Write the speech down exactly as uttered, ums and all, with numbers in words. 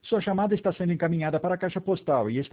Sua chamada está sendo encaminhada para a caixa postal e está